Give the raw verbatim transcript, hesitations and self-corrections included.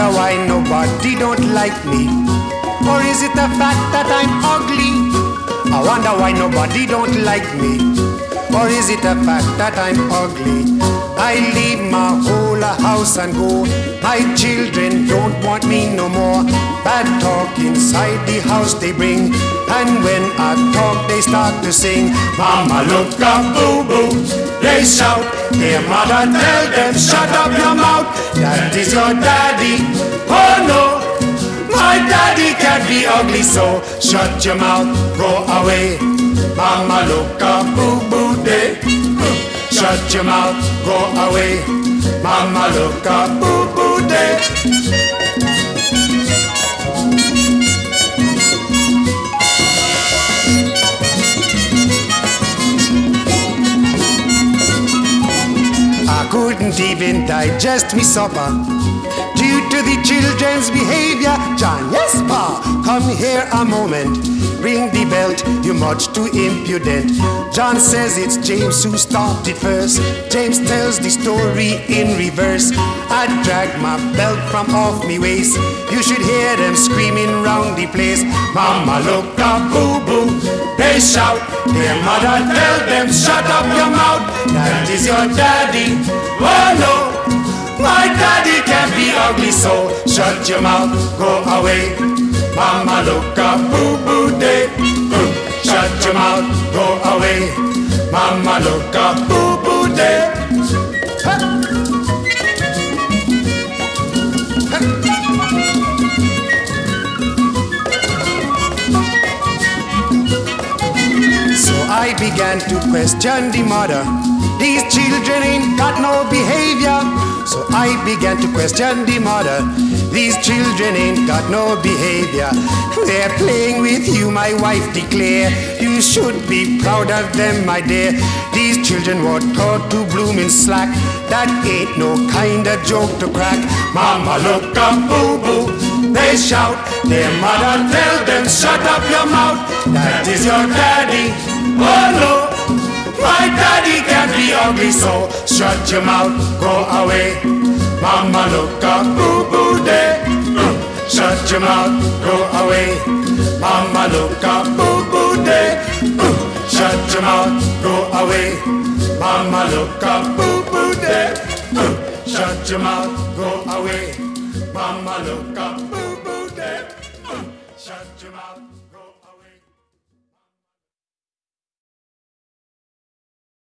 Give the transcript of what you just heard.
wonder why nobody don't like me. Or is it the fact that I'm ugly? I wonder why nobody don't like me. Or is it the fact that I'm ugly? I leave my whole house and go. My children don't want me no more. Bad talk inside the house they bring. And when I talk they start to sing. Mama look up, boo boo, they shout. Their mother tell them shut up your mouth. That is your daddy, oh no. My daddy can't be ugly, so shut your mouth, go away. Mama look up, boo boo day. Shut your mouth, go away. Mama look up, boo boo day. I couldn't even digest me supper due to the children's behavior. John, yes, Pa, come here a moment. Ring the belt, you're much too impudent. John says it's James who started first. James tells the story in reverse. I dragged my belt from off me waist. You should hear them screaming round the place. Mama look up, boo boo, they shout. Their mother tell them shut up your mouth. That is your daddy, oh no. My daddy can't be ugly, so shut your mouth, go away. Mama look up, boo boo day. Shut your mouth, go away. Mama look up, boo boo day. So I began to question the mother. These children ain't got no behavior. So I began to question the mother. These children ain't got no behavior. They're playing with you, my wife declare. You should be proud of them, my dear. These children were taught to bloom in slack. That ain't no kind of joke to crack. Mama look up, boo boo, they shout. Their mother tell them shut up your mouth. That is your daddy, oh no. My daddy can't be ugly, so shut your mouth, go away. Mama look up, boo boo day. Shut your mouth, go away. Mama look up, boo boo day. Shut your mouth, go away. Mama look up, boo boo day. Shut your mouth, go away. Mama look up, boo boo day. Shut your mouth.